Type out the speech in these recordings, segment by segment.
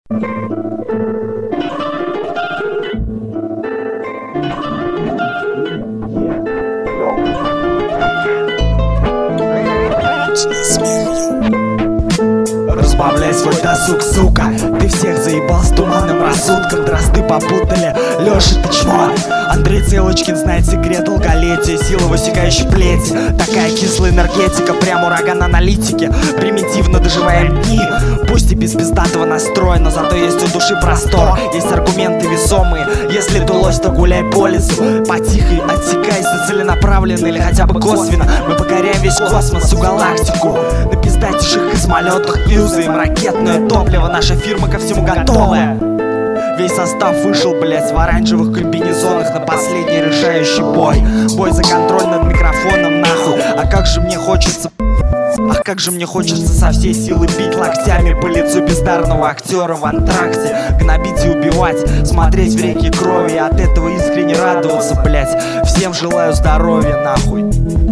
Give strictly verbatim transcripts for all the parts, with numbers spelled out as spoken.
Разбавляй свой досуг, сука. Ты всех заебал с туманным рассудком. Дрозды попутали, Лёша, ты чмо. Андрей Целочкин знает секрет долголетия. Сила высекающей плети. Такая кислая энергетика, прям ураган аналитики. Примитивно доживаем дни. Пусть и без пиздатого настроя, но зато есть у души простор. Есть аргументы весомые. Если дулось, то гуляй по лесу. Потихо отсекайся целенаправленно или хотя бы косвенно. Мы покоряем весь космос, всю галактику. На пиздатейших космолетах юзаем ракетное топливо. Наша фирма ко всему готовая. Весь состав вышел, блять, в оранжевых комбинезонах на последний решающий бой. Бой за контроль над микрофоном, нахуй. А как же мне хочется... Ах, как же мне хочется со всей силы бить локтями по лицу бездарного актера в антракте. Гнобить и убивать, смотреть в реки крови и от этого искренне радоваться, блять. Всем желаю здоровья, нахуй.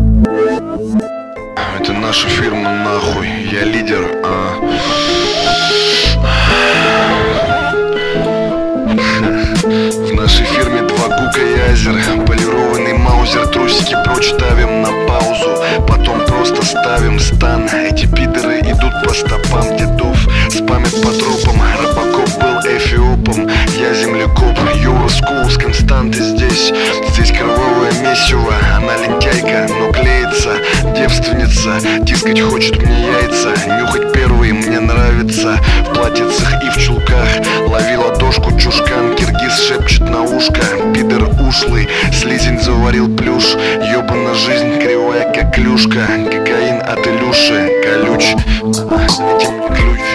Это наша фирма, нахуй. Я лидер, а... В нашей фирме два гука и азер. Полированный маузер, трусики прочь ставим на паузу. Потом просто ставим стан. Эти пидоры идут по стопам дедов. Спамят по трупам. Рыбаков был эфиопом. Я землекоп, Юра Скул с константы здесь. Здесь кровавое месиво. Она лентяйка, но клеится. Девственница, тискать хочет мне яйца. Нюхать первый мне нравится. В платьицах и в чулках. Лови ладошку, чушкан. Киргиз шепчет на ушко. Пидор ушлый, слизень заварил плюш. Ёбана жизнь, кривая как клюшка. Кокаин от Илюши, колюч. Дайте мне ключ.